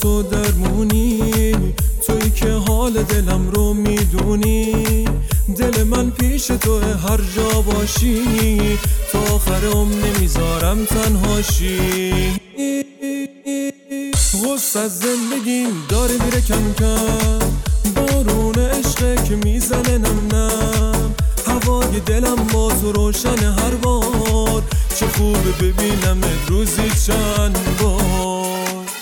تو درمونی، تویی که حال دلم رو میدونی. دل من پیش تو هر جا باشی، تا آخر عمر نمیذارم تنهاشی. غصه از زندگیم داره میره کم کم، بارون عشقه که میزنه نم نم. هوای دلم با تو روشن هر بار، چه خوبه ببینم روزی چند بار.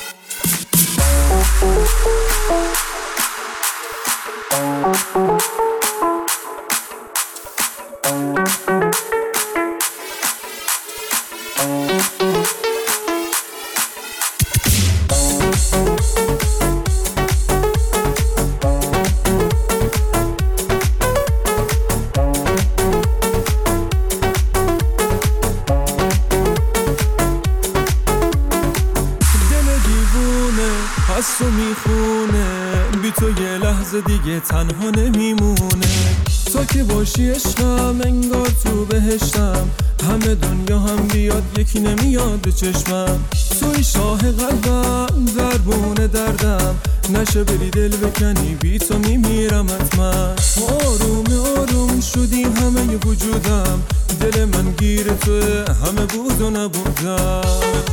از تو میخونه، بی تو یه لحظه دیگه تنها نمیمونه. تا که باشی عشقم انگار تو بهشتم، همه دنیا هم بیاد یکی نمیاد به چشمم. توی شاه قلبم دربونه دردم، نشه بری دل بکنی بی تو میمیرم حتما. آروم آروم شدی همه ی وجودم، دل من گیر توه همه بود و نبودم.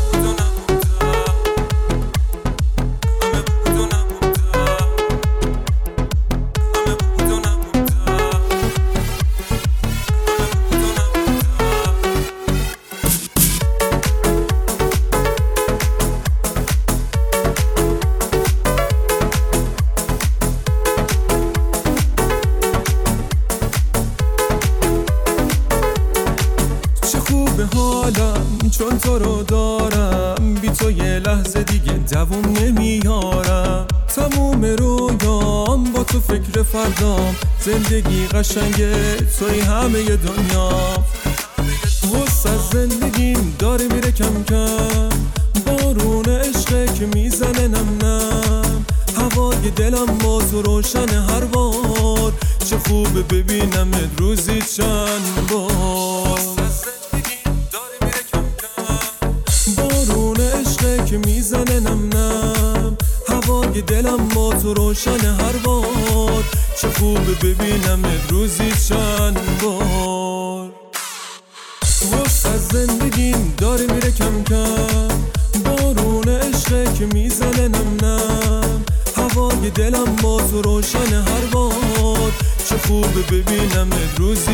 به حالم چون تو رو دارم، بی تو یه لحظه دیگه دووم نمیارم. تموم رویام با تو فکر فردام، زندگی قشنگه توی همه دنیا. غصه از زندگیم داره میره کم کم، بارون عشقه که میزنه نم نم. هوای دلم با تو روشن هر بار، چه خوبه ببینم روزی چند بار. که میزنه نم نم، هوای دلم با تو روشن هر بار، چه خوبه ببینم روزی چند بار. غصه از زندگیم داره میره کم کم، بارون عشقه که میزنه نم نم. هوای دلم با تو روشن هر بار، چه خوبه ببینم روزی